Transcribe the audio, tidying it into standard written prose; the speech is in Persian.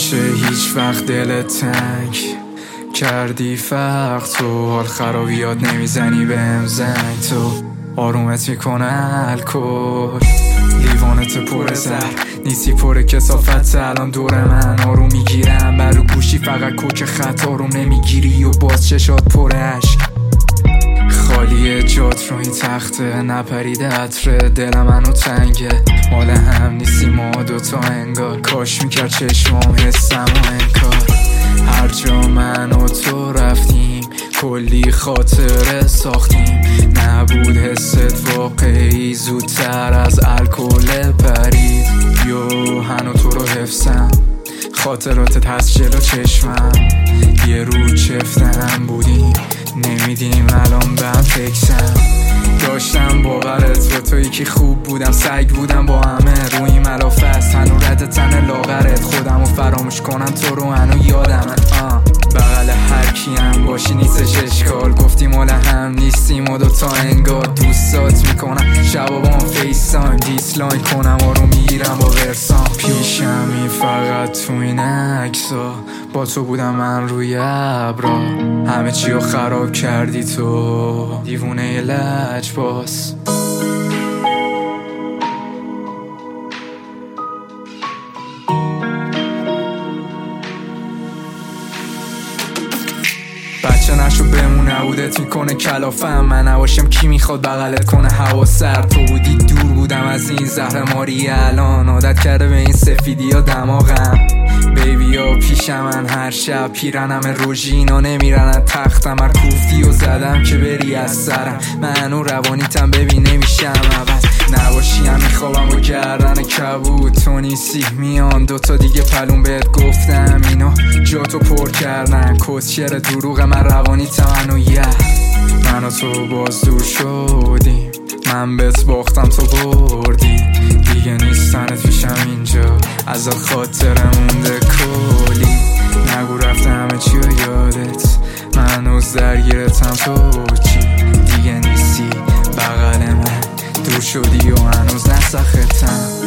نمیشه هیچ وقت دلت تنگ کردی فرق تو، حال خرابیات نمیزنی بهم زنگ، تو آرومت میکنه الکل، لیوانت پر زهر نیستی پر کسافت، الان دور من آروم میگیرم برو گوشی فقط کوک خط آروم نمیگیری و باز چشات پر عشق، خالی جات رو این تخته نپریده عطر دل منو تنگه، مال هم نیستی ما دوتا انگار، کاش میکرد چشمام حسم و انکار، هر جا من و تو رفتیم کلی خاطره ساختیم، نبود حست واقعی زودتر از الکل پرید، یو هنو تو رو حفظم خاطراتت هست جلو چشمم، یه رو چفتم بودیم نمیدیم الان به هم فکسم، داشتم باورت به تویی که خوب بودم سگ بودم با همه روی ملافه است، هنو رد تن لاغرت خودم رو فراموش کنم تو رو هنو یادمه، بغل هر کیم باشی نیستش اشکال، گفتی مال هم نیستیم و دوتا انگار، دوستات میکنم شبا با هم فیسان دیسلاین کنم آروم میگیرم با ورسان، پیشمی فقط تو این عکسا با تو بودم من روی ابرا، همه چی رو خراب کردی تو دیوونه لجباز. بچه نشو بمونه عودت میکنه کلافم، من نباشم کی میخواد بغلت کنه هوا سرد، تو بودی دور بودم از این زهر ماری، الان عادت کرده به این سفیدی ها دماغم، بیبی ها پیشم من هر شب پیرنم روژینا نمیرن تختم، هر کوفتی و زدم که بری از سرم، منو روانیتم ببین نمیشم عوض، نباشی هم میخوابم و گردن کبود، تو نیستی میان دوتا دیگه پلون بهت گفتم اینا جاتو پر کردن، کسچر دروغ من روانیتم منو من و تو باز دور شدیم، من بهت باختم تو بردی، دیگه نیستنت پیشم اینجا ازت خاطره مونده کلی، نگو رفته همه چی و یادت من هنوز درگیرتم تو چی، دیگه نیستی بغل من دور شدی و هنوز نسختم.